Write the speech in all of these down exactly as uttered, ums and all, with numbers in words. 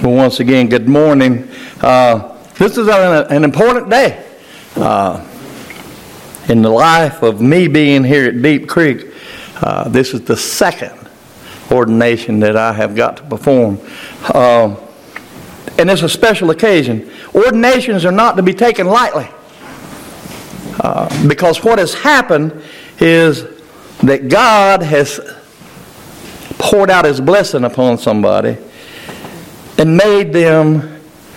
Well, once again, good morning. Uh, this is an, an important day uh, in the life of me being here at Deep Creek. Uh, this is the second ordination that I have got to perform. Uh, and it's a special occasion. Ordinations are not to be taken lightly. Uh, because what has happened is that God has poured out His blessing upon somebody and made them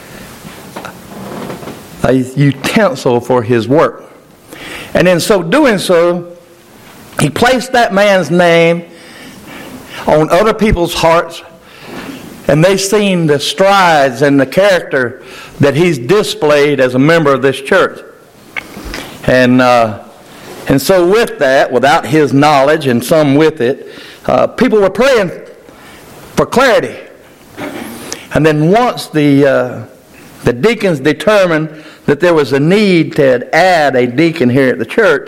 a utensil for His work. And in so doing so, He placed that man's name on other people's hearts, and they've seen the strides and the character that he's displayed as a member of this church. And uh, and so with that, without his knowledge and some with it, uh, people were praying for clarity. And then once the uh, the deacons determined that there was a need to add a deacon here at the church,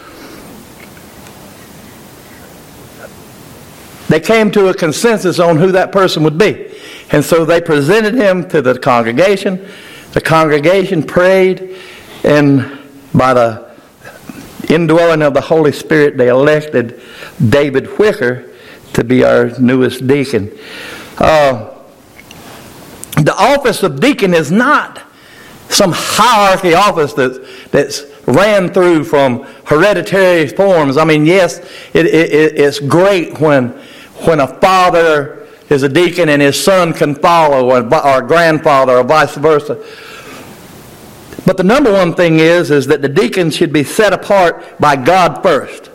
they came to a consensus on who that person would be. And so they presented him to the congregation. The congregation prayed, and by the indwelling of the Holy Spirit, they elected David Whicker to be our newest deacon. Uh, the office of deacon is not some hierarchy office that, that's ran through from hereditary forms. I mean, yes, it, it, it's great when, when a father is a deacon and his son can follow, or, or a grandfather, or vice versa. But the number one thing is, is that the deacons should be set apart by God first.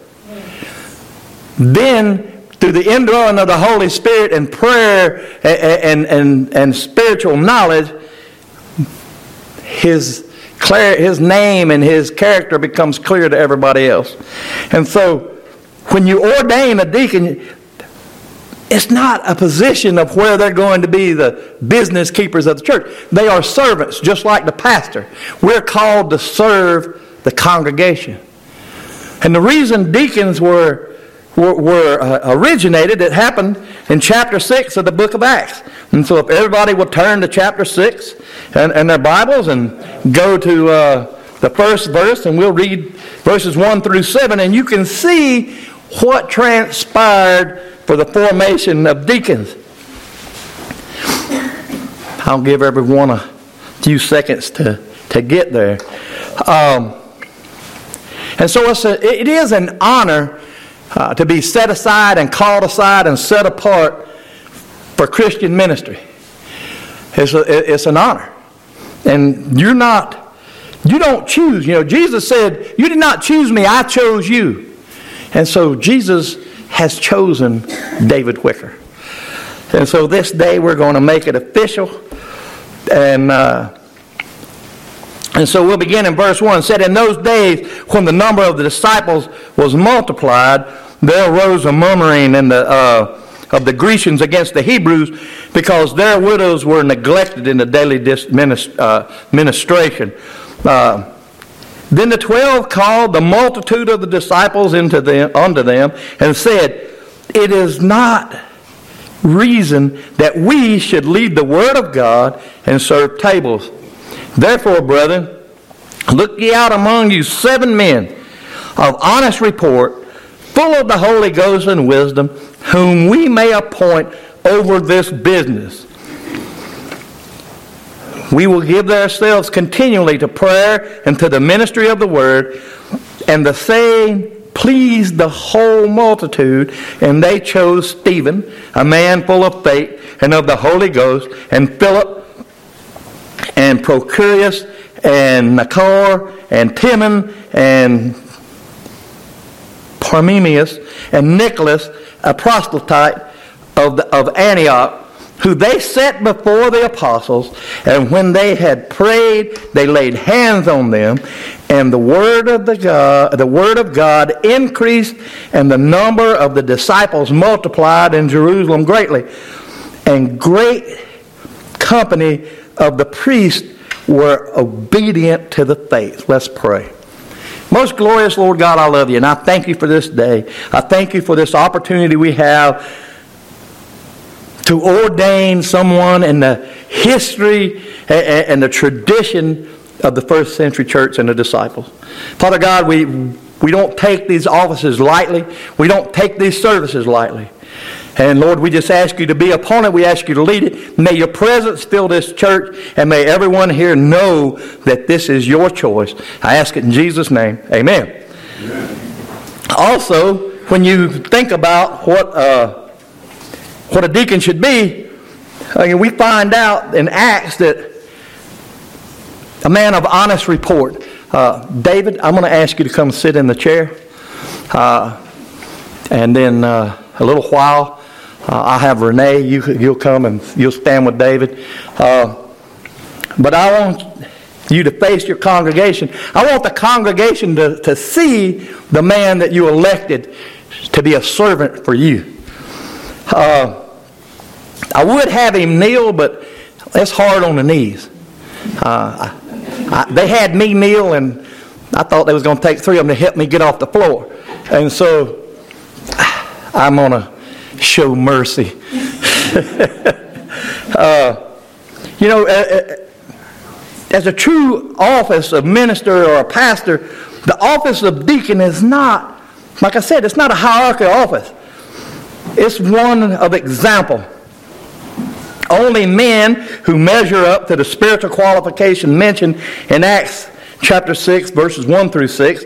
Then, through the indwelling of the Holy Spirit and prayer and, and, and, and spiritual knowledge, his, clear, his name and his character becomes clear to everybody else. And so, when you ordain a deacon, it's not a position of where they're going to be the business keepers of the church. They are servants, just like the pastor. We're called to serve the congregation. And the reason deacons were were, were uh, originated, it happened in chapter six of the book of Acts. And so if everybody will turn to chapter six and, and their Bibles and go to uh, the first verse, and we'll read verses one through seven, and you can see what transpired for the formation of deacons. I'll give everyone a few seconds to, to get there. Um, and so it's a, it is an honor uh, to be set aside and called aside and set apart for Christian ministry. It's, a, it's an honor. And you're not, you don't choose. You know, Jesus said, "You did not choose me, I chose you." And so Jesus has chosen David Whicker. And so this day we're going to make it official. And uh, and so we'll begin in verse one. It said, "In those days when the number of the disciples was multiplied, there arose a murmuring in the, uh, of the Grecians against the Hebrews, because their widows were neglected in the daily dis- minist- uh, ministration. Uh, Then the twelve called the multitude of the disciples into them, unto them, and said, It is not reason that we should leave the word of God and serve tables. Therefore, brethren, look ye out among you seven men of honest report, full of the Holy Ghost and wisdom, whom we may appoint over this business. We will give ourselves continually to prayer and to the ministry of the word." And the saying pleased the whole multitude, and they chose Stephen, a man full of faith and of the Holy Ghost, and Philip, and Prochorus, and Nicanor, and Timon, and Parmenius, and Nicholas, a proselyte of, the, of Antioch, who they set before the apostles. And when they had prayed, they laid hands on them, and the word of the God, the word of God increased, and the number of the disciples multiplied in Jerusalem greatly. And great company of the priests were obedient to the faith. Let's pray. Most glorious Lord God, I love you, and I thank you for this day. I thank you for this opportunity we have to ordain someone in the history and the tradition of the first century church and the disciples. Father God, we, we don't take these offices lightly. We don't take these services lightly. And Lord, we just ask you to be upon it. We ask you to lead it. May your presence fill this church, and may everyone here know that this is your choice. I ask it in Jesus' name. Amen. Amen. Also, when you think about what uh, what a deacon should be, I mean, we find out in Acts that a man of honest report. Uh, David, I'm going to ask you to come sit in the chair. Uh, and then uh, a little while, uh, I'll have Renee. You, you'll come and you'll stand with David. Uh, but I want you to face your congregation. I want the congregation to, to see the man that you elected to be a servant for you. Uh, I would have him kneel, but that's hard on the knees. Uh, I, I, they had me kneel, and I thought they was going to take three of them to help me get off the floor. And so I'm going to show mercy. uh, you know, uh, as a true office of minister or a pastor, the office of deacon is not, like I said, it's not a hierarchical office. It's one of example. Only men who measure up to the spiritual qualification mentioned in Acts chapter six, verses one through six.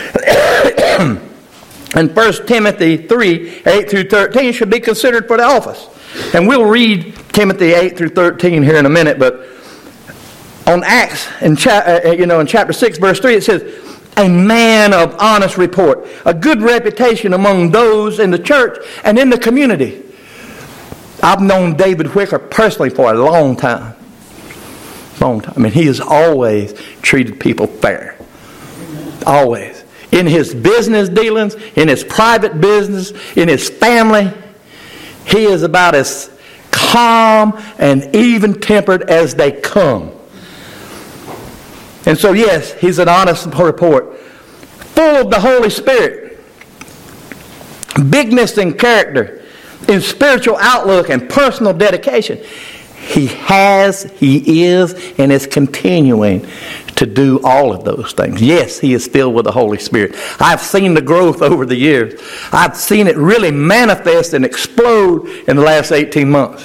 And First Timothy three, eight through thirteen should be considered for the office. And we'll read Timothy eight through thirteen here in a minute, but on Acts, in, cha- uh, you know, in chapter six, verse three, it says, a man of honest report, a good reputation among those in the church and in the community. I've known David Wicker personally for a long time. Long time. I mean, he has always treated people fair. Always. In his business dealings, in his private business, in his family, he is about as calm and even-tempered as they come. And so, yes, he's an honest report. Full of the Holy Spirit. Bigness in character. In spiritual outlook and personal dedication. He has, he is, and is continuing to do all of those things. Yes, he is filled with the Holy Spirit. I've seen the growth over the years. I've seen it really manifest and explode in the last eighteen months.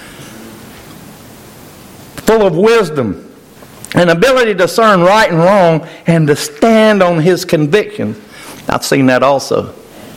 Full of wisdom. An ability to discern right and wrong and to stand on his convictions. I've seen that also.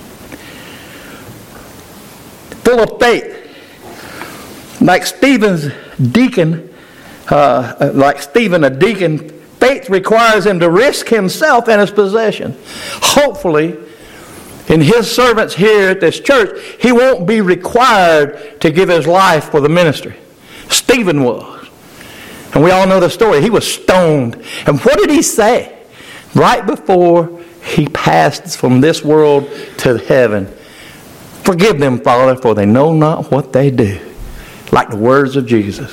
Full of faith. Like Stephen's deacon, uh, like Stephen, a deacon, faith requires him to risk himself and his possession. Hopefully, in his servants here at this church, he won't be required to give his life for the ministry. Stephen was. And we all know the story. He was stoned. And what did he say? Right before he passed from this world to heaven. Forgive them, Father, for they know not what they do. Like the words of Jesus.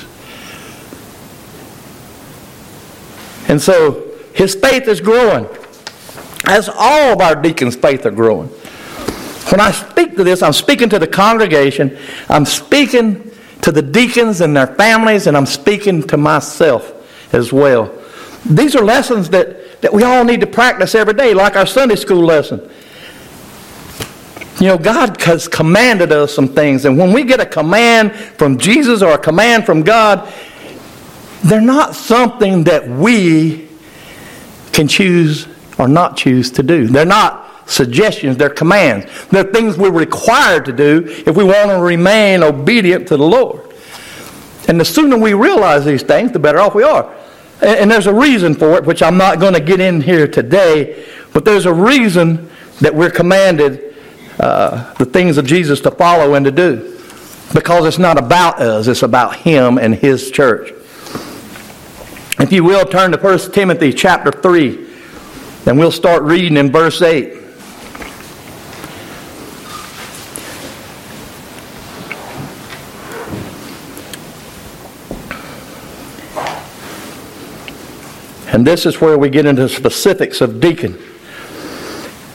And so his faith is growing. As all of our deacons' faith are growing. When I speak to this, I'm speaking to the congregation. I'm speaking to the deacons and their families, and I'm speaking to myself as well. These are lessons that, that we all need to practice every day, like our Sunday school lesson. You know, God has commanded us some things, and when we get a command from Jesus or a command from God, they're not something that we can choose or not choose to do. They're not suggestions, they're commands. They're things we're required to do if we want to remain obedient to the Lord. And the sooner we realize these things, the better off we are. And, and there's a reason for it, which I'm not going to get in here today, but there's a reason that we're commanded uh, the things of Jesus to follow and to do. Because it's not about us, it's about Him and His church. If you will, turn to First Timothy chapter three, and we'll start reading in verse eight. And this is where we get into the specifics of deacon.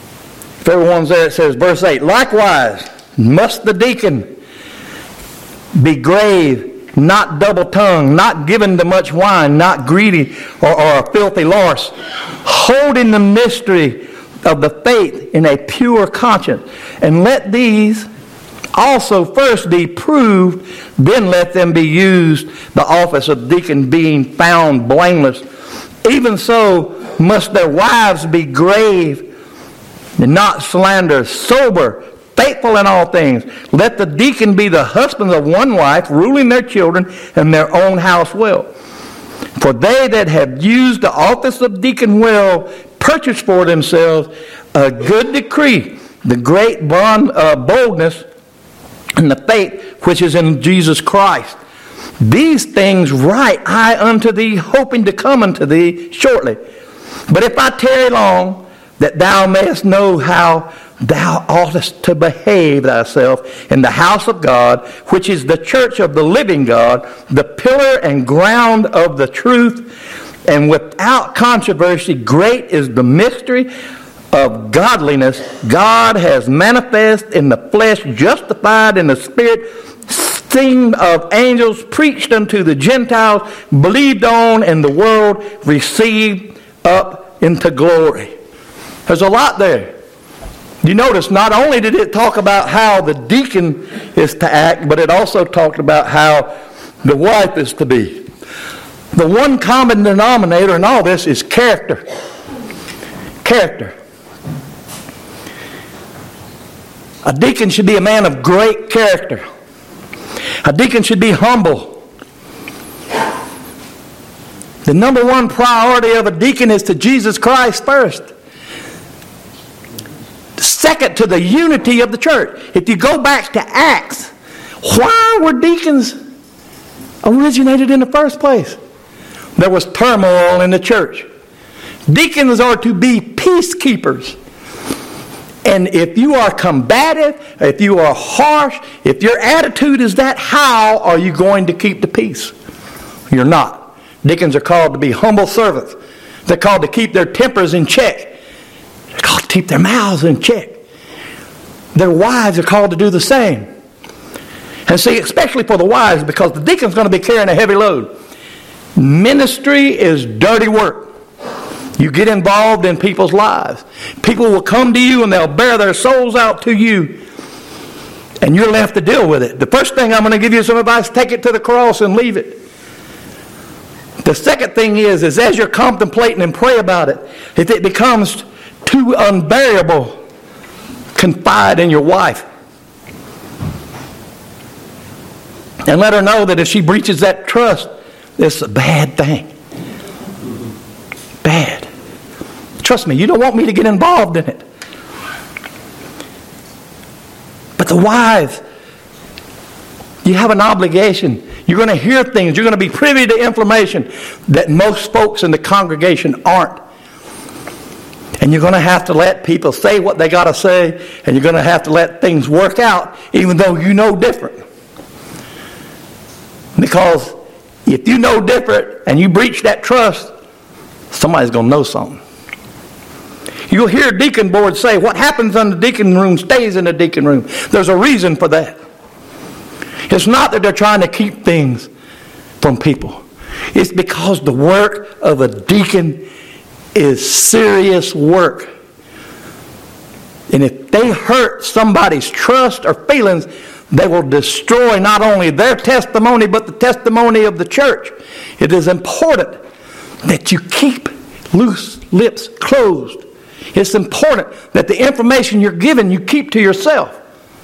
If everyone's there, it says, verse eight, likewise must the deacon be grave, not double-tongued, not given to much wine, not greedy or, or a filthy loss, holding the mystery of the faith in a pure conscience. And let these also first be proved, then let them be used, the office of deacon being found blameless. Even so must their wives be grave, not slanderous, sober, faithful in all things. Let the deacon be the husband of one wife, ruling their children and their own house well. For they that have used the office of deacon well purchase for themselves a good decree, the great bond, uh, boldness and the faith which is in Jesus Christ. These things write I unto thee, hoping to come unto thee shortly. But if I tarry long, that thou mayest know how thou oughtest to behave thyself in the house of God, which is the church of the living God, the pillar and ground of the truth. And without controversy, great is the mystery of godliness. God has manifest in the flesh, justified in the spirit, seen of angels, preached unto the Gentiles, believed on in the world, received up into glory. There's a lot there. You notice not only did it talk about how the deacon is to act, but it also talked about how the wife is to be. The one common denominator in all this is character. Character. A deacon should be a man of great character. A deacon should be humble. The number one priority of a deacon is to Jesus Christ first. Second, to the unity of the church. If you go back to Acts, why were deacons originated in the first place? There was turmoil in the church. Deacons are to be peacekeepers. And if you are combative, if you are harsh, if your attitude is that, how are you going to keep the peace? You're not. Deacons are called to be humble servants. They're called to keep their tempers in check. They're called to keep their mouths in check. Their wives are called to do the same. And see, especially for the wives, because the deacon's going to be carrying a heavy load. Ministry is dirty work. You get involved in people's lives. People will come to you and they'll bear their souls out to you. And you're left to deal with it. The first thing I'm going to give you some advice, take it to the cross and leave it. The second thing is, is as you're contemplating and pray about it, if it becomes too unbearable, confide in your wife. And let her know that if she breaches that trust, it's a bad thing. Bad. Trust me, you don't want me to get involved in it. But the wives, you have an obligation. You're going to hear things. You're going to be privy to information that most folks in the congregation aren't. And you're going to have to let people say what they got to say, and you're going to have to let things work out, even though you know different. Because if you know different and you breach that trust, somebody's going to know something. You'll hear deacon boards say, what happens in the deacon room stays in the deacon room. There's a reason for that. It's not that they're trying to keep things from people. It's because the work of a deacon is serious work. And if they hurt somebody's trust or feelings, they will destroy not only their testimony, but the testimony of the church. It is important that you keep loose lips closed. It's important that the information you're given you keep to yourself.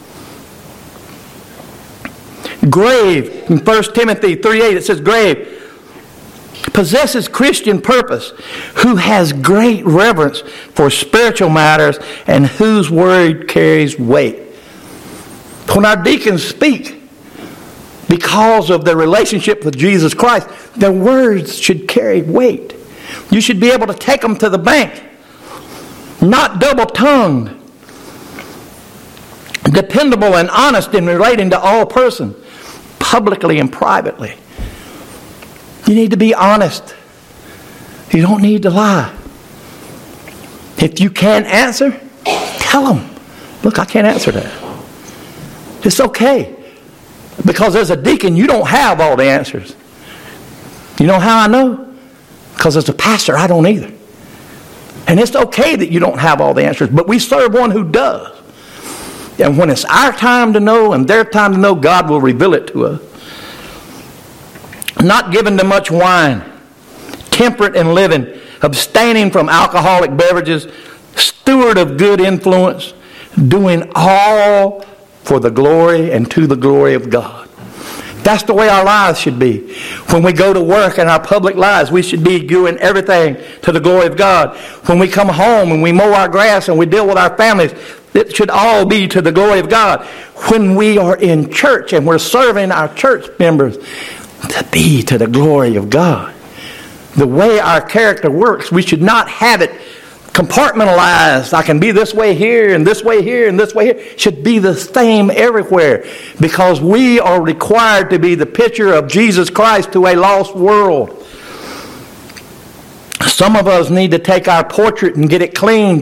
Grave, in First Timothy three eight, it says grave, possesses Christian purpose, who has great reverence for spiritual matters and whose word carries weight. When our deacons speak, because of their relationship with Jesus Christ, their words should carry weight. You should be able to take them to the bank. Not double-tongued. Dependable and honest in relating to all persons, publicly and privately. You need to be honest. You don't need to lie. If you can't answer, tell them, look, I can't answer that. It's okay. Because as a deacon, you don't have all the answers. You know how I know? Because as a pastor, I don't either. And it's okay that you don't have all the answers, but we serve one who does. And when it's our time to know and their time to know, God will reveal it to us. Not given to much wine, temperate in living, abstaining from alcoholic beverages, steward of good influence, doing all for the glory and to the glory of God. That's the way our lives should be. When we go to work in our public lives, we should be doing everything to the glory of God. When we come home and we mow our grass and we deal with our families, it should all be to the glory of God. When we are in church and we're serving our church members, to be to the glory of God. The way our character works, we should not have it compartmentalized. I can be this way here and this way here and this way here. It should be the same everywhere, because we are required to be the picture of Jesus Christ to a lost world. Some of us need to take our portrait and get it cleaned.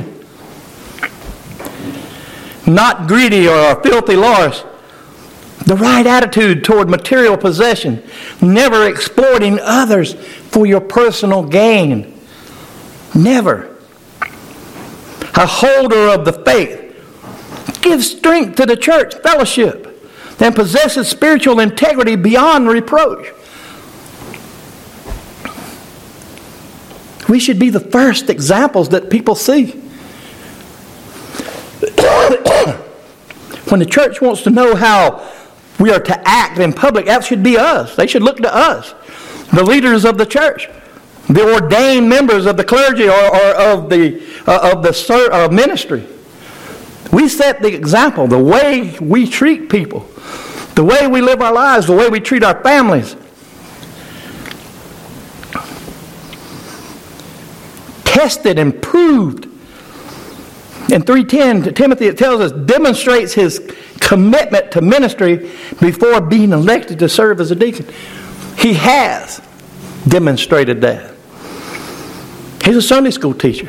Not greedy or a filthy loss. The right attitude toward material possession. Never exploiting others for your personal gain. Never. A holder of the faith. Gives strength to the church fellowship. And possesses spiritual integrity beyond reproach. We should be the first examples that people see. When the church wants to know how we are to act in public, that should be us. They should look to us, the leaders of the church, the ordained members of the clergy or, or of the uh, of the uh, ministry. We set the example, the way we treat people, the way we live our lives, the way we treat our families. Tested and proved. In three ten to Timothy, it tells us, demonstrates his commitment to ministry before being elected to serve as a deacon. He has demonstrated that. He's a Sunday school teacher.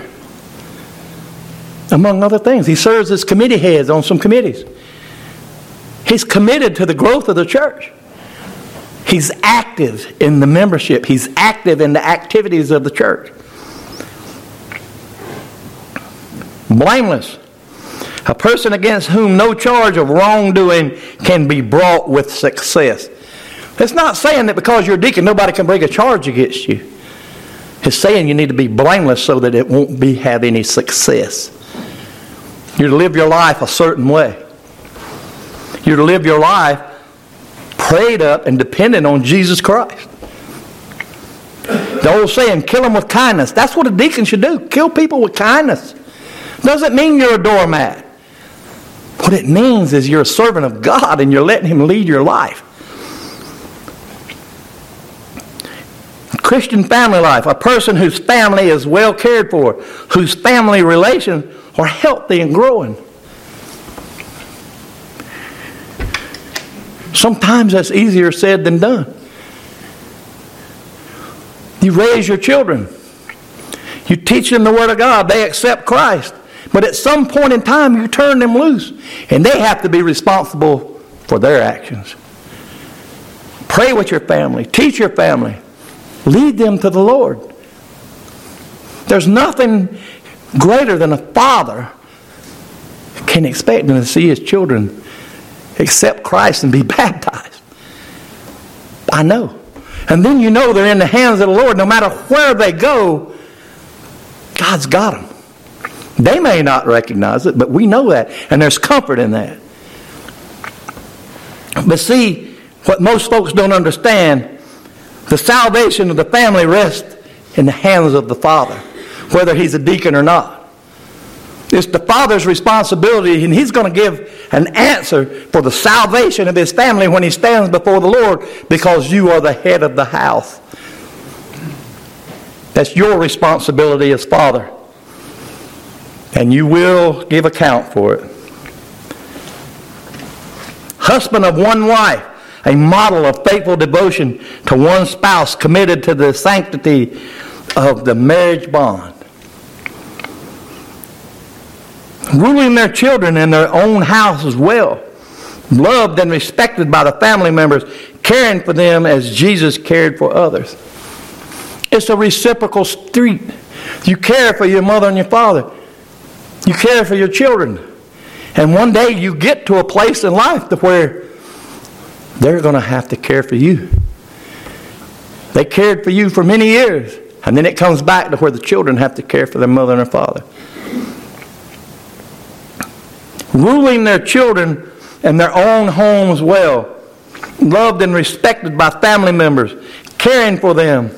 Among other things, he serves as committee heads on some committees. He's committed to the growth of the church. He's active in the membership. He's active in the activities of the church. Blameless. A person against whom no charge of wrongdoing can be brought with success. It's not saying that because you're a deacon, nobody can bring a charge against you. It's saying you need to be blameless so that it won't be have any success. You're to live your life a certain way. You're to live your life prayed up and dependent on Jesus Christ. The old saying, kill them with kindness. That's what a deacon should do. Kill people with kindness. Doesn't mean you're a doormat. What it means is you're a servant of God and you're letting Him lead your life. Christian family life. A person whose family is well cared for, whose family relations are healthy and growing. Sometimes that's easier said than done. You raise your children. You teach them the Word of God. They accept Christ. But at some point in time, you turn them loose. And they have to be responsible for their actions. Pray with your family. Teach your family. Lead them to the Lord. There's nothing greater than a father can expect to see his children accept Christ and be baptized. I know. And then you know they're in the hands of the Lord. No matter where they go, God's got them. They may not recognize it, but we know that. And there's comfort in that. But see, what most folks don't understand, the salvation of the family rests in the hands of the father, whether he's a deacon or not. It's the father's responsibility, and he's going to give an answer for the salvation of his family when he stands before the Lord, because you are the head of the house. That's your responsibility as father. And you will give account for it. Husband of one wife, a model of faithful devotion to one spouse, committed to the sanctity of the marriage bond. Ruling their children in their own house as well, loved and respected by the family members, caring for them as Jesus cared for others. It's a reciprocal street. You care for your mother and your father. You care for your children. And one day you get to a place in life to where they're going to have to care for you. They cared for you for many years. And then it comes back to where the children have to care for their mother and their father. Ruling their children and their own homes well. Loved and respected by family members. Caring for them.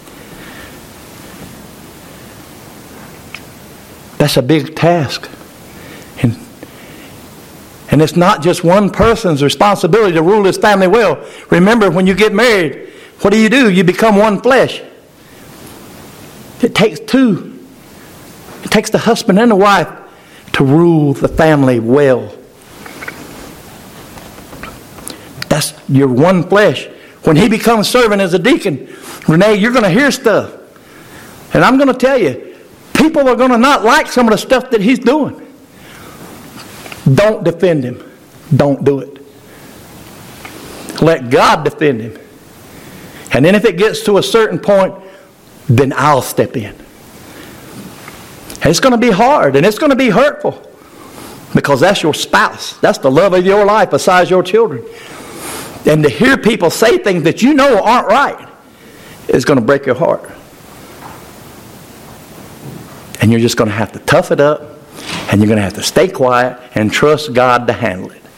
That's a big task. And, and it's not just one person's responsibility to rule his family well. Remember, when you get married, what do you do? You become one flesh. It takes two. It takes the husband and the wife to rule the family well. That's your one flesh. When he becomes servant as a deacon, Renee, you're going to hear stuff. And I'm going to tell you, people are going to not like some of the stuff that he's doing. Don't defend him. Don't do it. Let God defend him. And then if it gets to a certain point, then I'll step in. And it's going to be hard and it's going to be hurtful because that's your spouse. That's the love of your life besides your children. And to hear people say things that you know aren't right is going to break your heart. And you're just going to have to tough it up and you're going to have to stay quiet and trust God to handle it.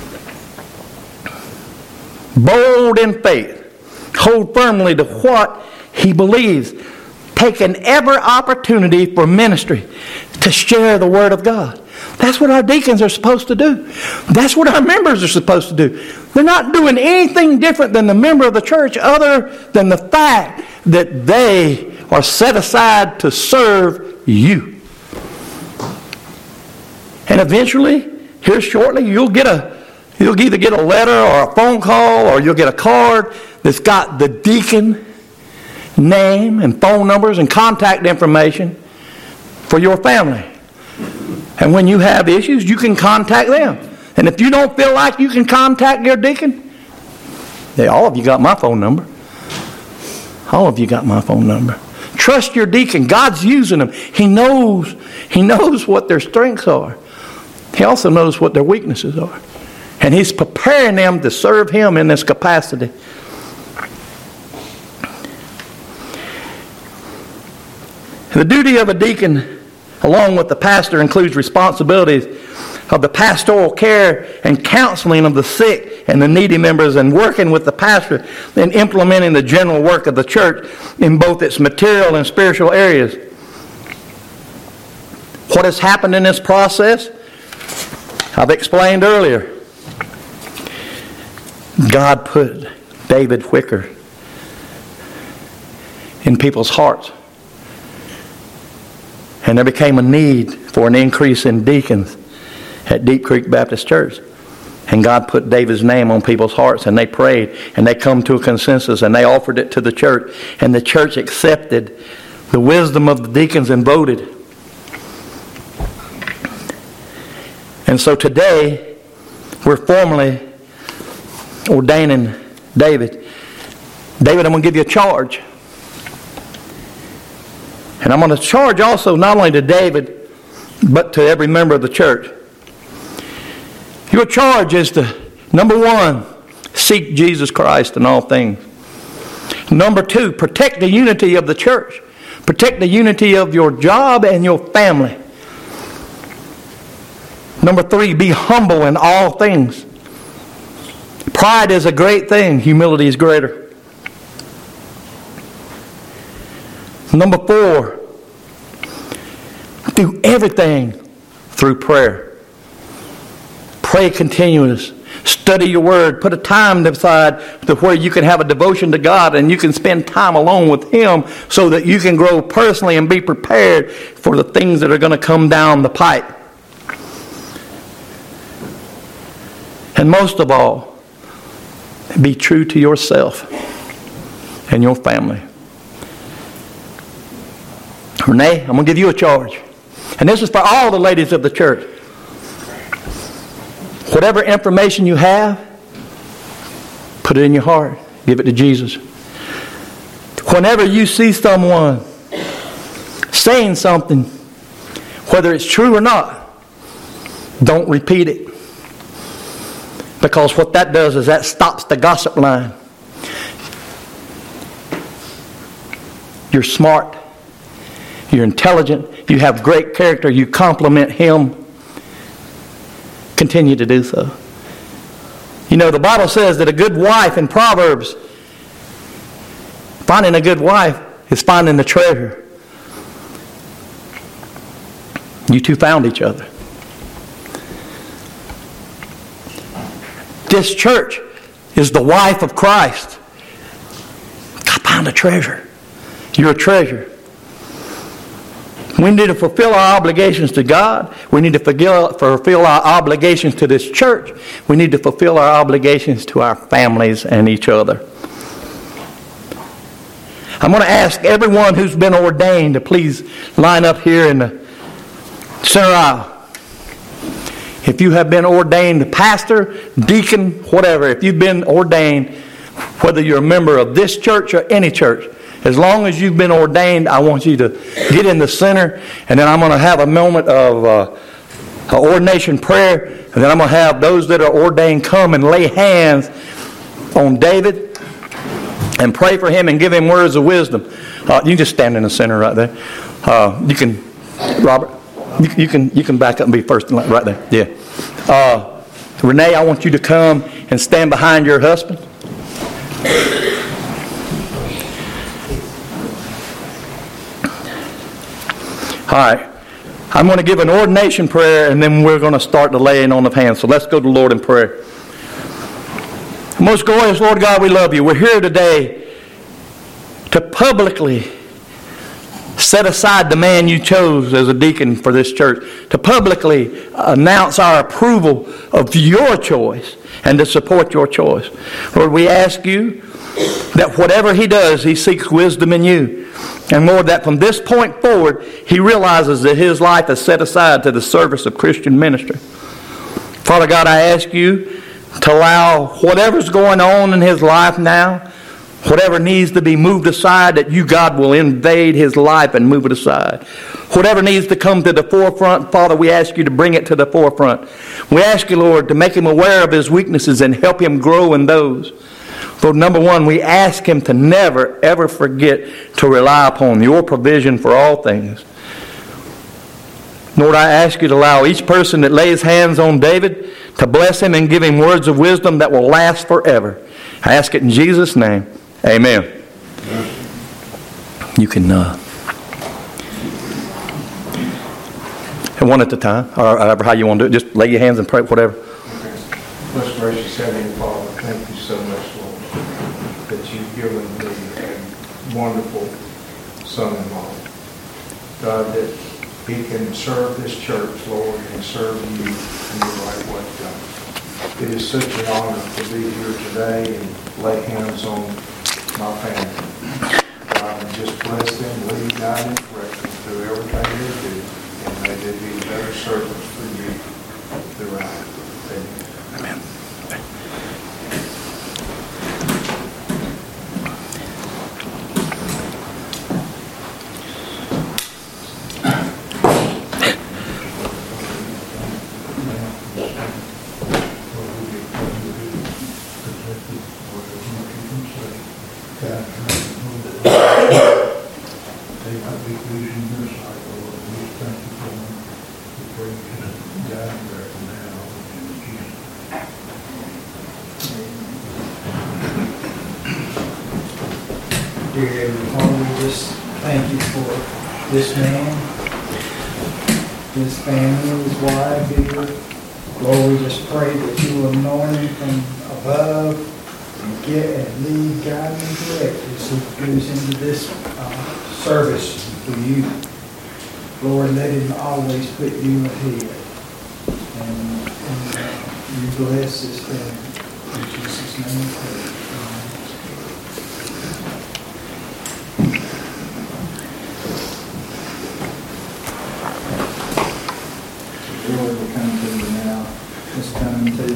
Bold in faith. Hold firmly to what he believes. Taking every opportunity for ministry to share the Word of God. That's what our deacons are supposed to do. That's what our members are supposed to do. They're not doing anything different than the member of the church other than the fact that they are set aside to serve you. And eventually, here shortly, you'll get a you'll either get a letter or a phone call or you'll get a card that's got the deacon name and phone numbers and contact information for your family. And when you have issues, you can contact them. And if you don't feel like you can contact your deacon, they, all of you got my phone number. All of you got my phone number. Trust your deacon. God's using them. He knows, he knows what their strengths are. He also knows what their weaknesses are. And he's preparing them to serve him in this capacity. The duty of a deacon, along with the pastor, includes responsibilities of the pastoral care and counseling of the sick and the needy members, and working with the pastor in implementing the general work of the church in both its material and spiritual areas. What has happened in this process? I've explained earlier. God put David Whicker in people's hearts. And there became a need for an increase in deacons at Deep Creek Baptist Church. And God put David's name on people's hearts, and they prayed, and they come to a consensus, and they offered it to the church. And the church accepted the wisdom of the deacons and voted. And so today, we're formally ordaining David. David, I'm going to give you a charge. And I'm going to charge also not only to David, but to every member of the church. Your charge is to, number one, seek Jesus Christ in all things. Number two, protect the unity of the church. Protect the unity of your job and your family. Number three, be humble in all things. Pride is a great thing. Humility is greater. Number four, do everything through prayer. Pray continuous. Study your word. Put a time aside to where you can have a devotion to God and you can spend time alone with Him so that you can grow personally and be prepared for the things that are going to come down the pipe. And most of all, be true to yourself and your family. Renee, I'm going to give you a charge. And this is for all the ladies of the church. Whatever information you have, put it in your heart. Give it to Jesus. Whenever you see someone saying something, whether it's true or not, don't repeat it. Because what that does is that stops the gossip line. You're smart. You're intelligent. You have great character. You compliment him. Continue to do so. You know, the Bible says that a good wife in Proverbs, finding a good wife is finding the treasure. You two found each other. This church is the wife of Christ. God found a treasure. You're a treasure. We need to fulfill our obligations to God. We need to fulfill, fulfill our obligations to this church. We need to fulfill our obligations to our families and each other. I'm going to ask everyone who's been ordained to please line up here in the center aisle. If you have been ordained pastor, deacon, whatever, if you've been ordained, whether you're a member of this church or any church, as long as you've been ordained, I want you to get in the center, and then I'm going to have a moment of uh, ordination prayer, and then I'm going to have those that are ordained come and lay hands on David and pray for him and give him words of wisdom. Uh, you can just stand in the center right there. Uh, you can, Robert, you, you can you can back up and be first right there. Yeah. Uh, Renee, I want you to come and stand behind your husband. All right. I'm going to give an ordination prayer, and then we're going to start the laying on of hands. So let's go to the Lord in prayer. Most glorious Lord God, we love you. We're here today to publicly set aside the man you chose as a deacon for this church, to publicly announce our approval of your choice and to support your choice. Lord, we ask you that whatever he does, he seeks wisdom in you. And Lord, that from this point forward, he realizes that his life is set aside to the service of Christian ministry. Father God, I ask you to allow whatever's going on in his life now, whatever needs to be moved aside, that you, God, will invade his life and move it aside. Whatever needs to come to the forefront, Father, we ask you to bring it to the forefront. We ask you, Lord, to make him aware of his weaknesses and help him grow in those. Lord, number one, we ask him to never, ever forget to rely upon your provision for all things. Lord, I ask you to allow each person that lays hands on David to bless him and give him words of wisdom that will last forever. I ask it in Jesus' name. Amen. You can, uh, one at a time, or however how you want to do it. Just lay your hands and pray, whatever. Most gracious Heavenly Father, thank you so much, Lord, that you've given me a wonderful son-in-law. God, that he can serve this church, Lord, and serve you in the right way, God. It is such an honor to be here today and lay hands on my family. God, and just bless them, lead, guide, and correct them through everything they do, and may they be better servants for you throughout. Amen. Amen. Dear Heavenly Father, we just thank you for this man, his family, his wife, dear. Lord, we just pray that you will anoint him from above and get and lead, guide, and direct as he goes into this uh, service for you. Lord, let him always put you ahead. And, and uh, you bless this family. In Jesus' name we pray. Lord, we come to you now. Let's come to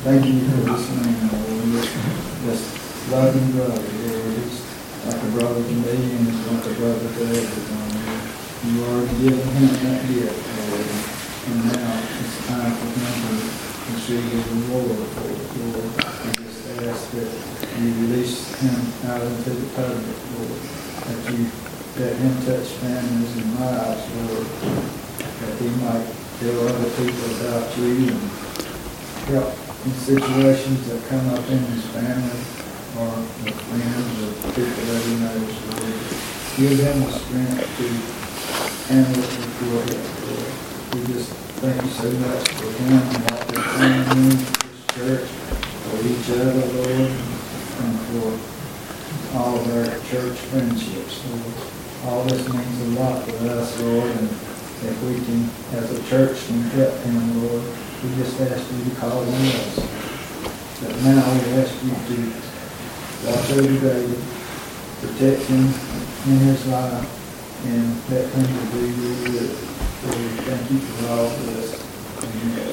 thank you for this man, Lord. Just, just loving brother, Lord. He's like a brother to me and he's like a brother to everyone, Lord. You already given him that gift, Lord. And now it's time for him to receive the reward for it, Lord. I just ask that you release him out into the public, Lord. That you let him touch families and lives, Lord. That he might tell other people about you and help in situations that come up in his family or with friends or people that he knows, Lord. Give them the strength to handle it before him, Lord. We just thank you so much for him and what they're doing in this church, for each other, Lord, and for all of our church friendships, Lord. All this means a lot for us, Lord, and if we can, as a church, can help him, Lord, we just ask you to call on us. But now we ask you to watch over David, protect him in his life, and let him to do your will. Lord, thank you for all this. Amen.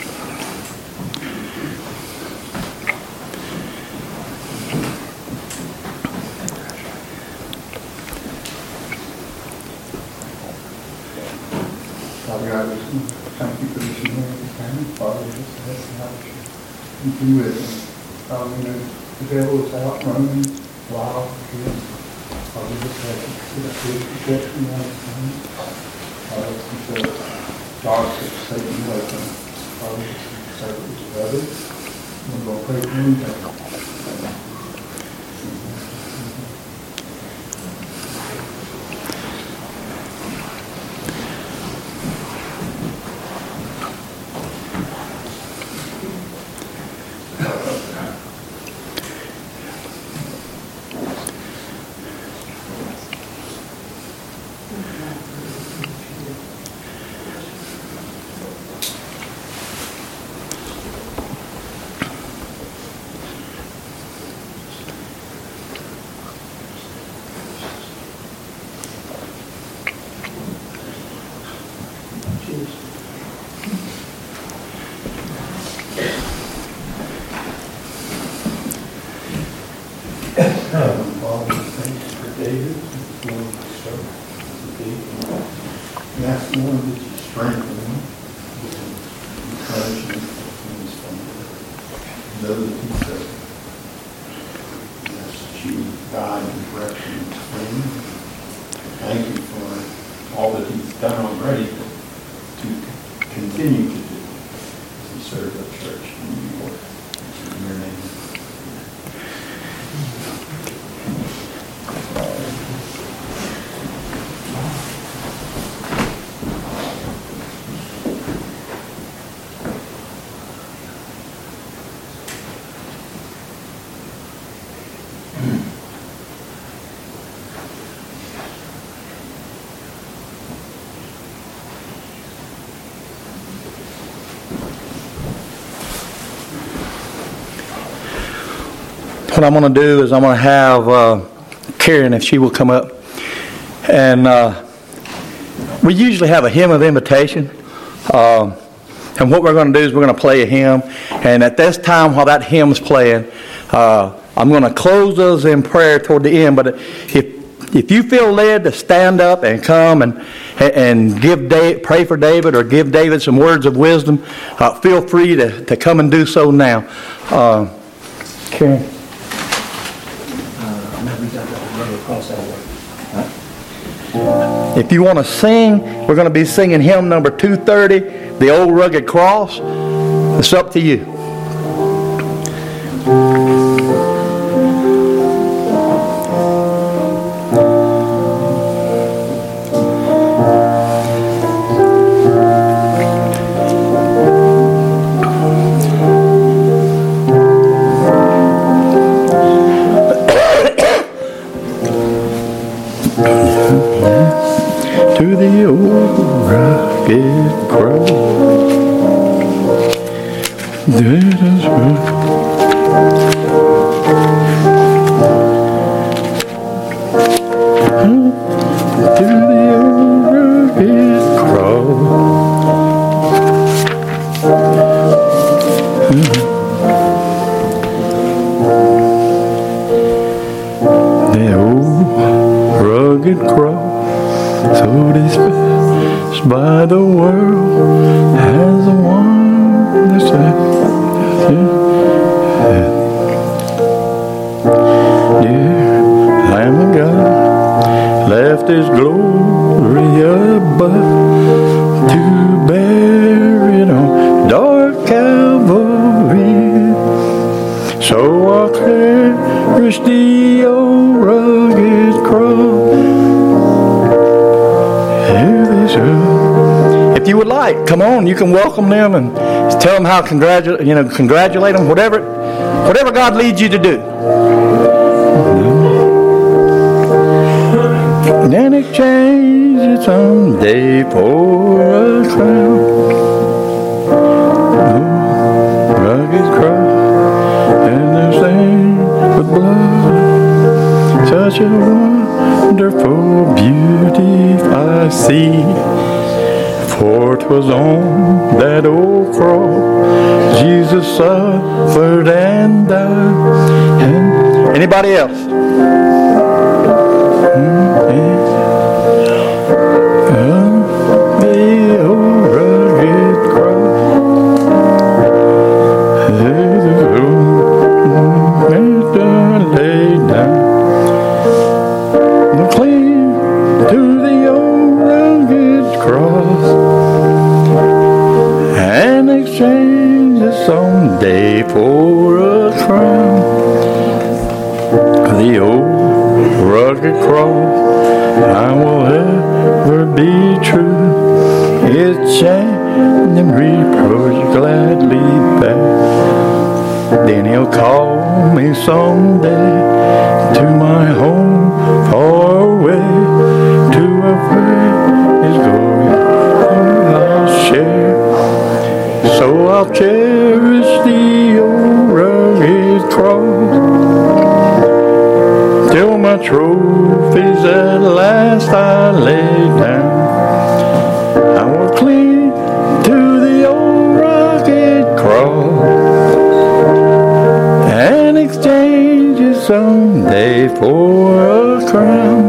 Father God, we thank you for this morning, family. Father, just ask how you be with them. Father, you know, the devil is out running wild kids. Father, just ask you to see that good protection on his family. Father, keep the dark of Satan away from him. Father, just serve each other. We're going to pray for you. Thank you. Father, thanks for David. Lord, start with David. We ask, Lord, that you strengthen him, give him encouragement in his family. Know that he's safe. We ask that you guide and direct him in his family. Thank you for all that he's done already to continue to do as he serves the church in New York. In your name. What I'm going to do is I'm going to have uh, Karen, if she will come up. And uh, we usually have a hymn of invitation. Uh, and what we're going to do is we're going to play a hymn. And at this time, while that hymn is playing, uh, I'm going to close us in prayer toward the end. But if if you feel led to stand up and come and and give Dave, pray for David or give David some words of wisdom, uh, feel free to, to come and do so now. Uh, Karen. If you want to sing, we're going to be singing hymn number two thirty, The Old Rugged Cross. It's up to you. To the old rugged cross, let us run. To the old rugged cross. rugged cross, so despised by the world, as the one that saved. Dear Lamb of God, left His glory above to bear it on dark Calvary. So I'll cherish the old rugged cross. If you would like, come on, you can welcome them and tell them how congratulate, you know, congratulate them, whatever, whatever God leads you to do. And then exchange it someday for a crown. Oh, rugged cross and they're stained with blood. Such a wonderful beauty I see. For 'twas on that old cross Jesus suffered and died. And anybody else? Mm-hmm. Oh, the old rugged cross. And laid down. Cling to the old rugged cross and exchange it someday for a crown. The old rugged cross, I will ever be true. Its shame and reproach gladly bear. Then He'll call me someday to my home far away, to a place His glory I'll share. So I'll cherish the old rugged cross till my trophies at last I lay down. I will cling to the old rugged cross and exchange it someday for a crown.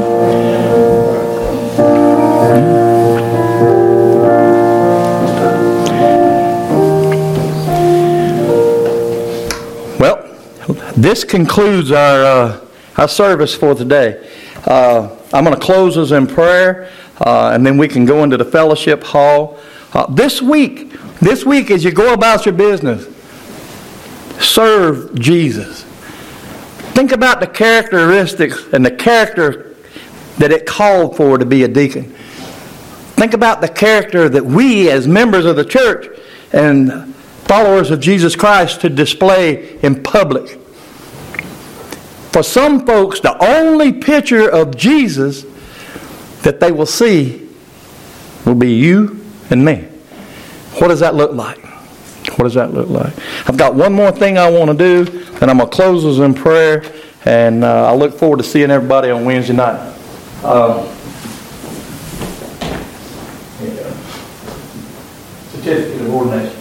Well, this concludes our uh, our service for today. Uh, I'm going to close us in prayer, uh, and then we can go into the fellowship hall. Uh, this week, this week, as you go about your business, serve Jesus. Think about the characteristics and the character that it called for to be a deacon. Think about the character that we as members of the church and followers of Jesus Christ to display in public. For some folks, the only picture of Jesus that they will see will be you and me. What does that look like? What does that look like? I've got one more thing I want to do, and I'm going to close us in prayer, and uh, I look forward to seeing everybody on Wednesday night. Um, certificate of ordination.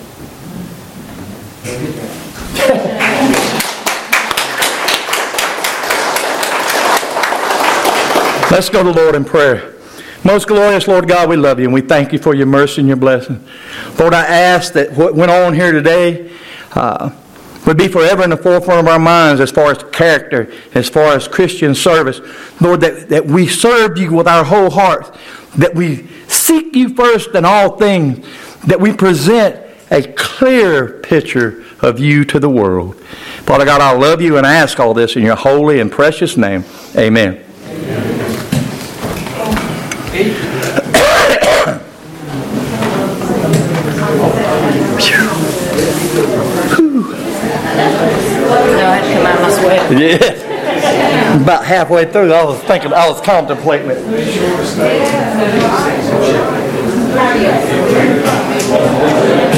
Let's go to the Lord in prayer. Most glorious Lord God, we love you and we thank you for your mercy and your blessing. Lord, I ask that what went on here today uh, would be forever in the forefront of our minds as far as character, as far as Christian service. Lord, that, that we serve you with our whole heart, that we seek you first in all things, that we present a clear picture of you to the world. Father God, I love you and I ask all this in your holy and precious name. Amen. Amen. Yeah. About halfway through, I was thinking, I was contemplating it.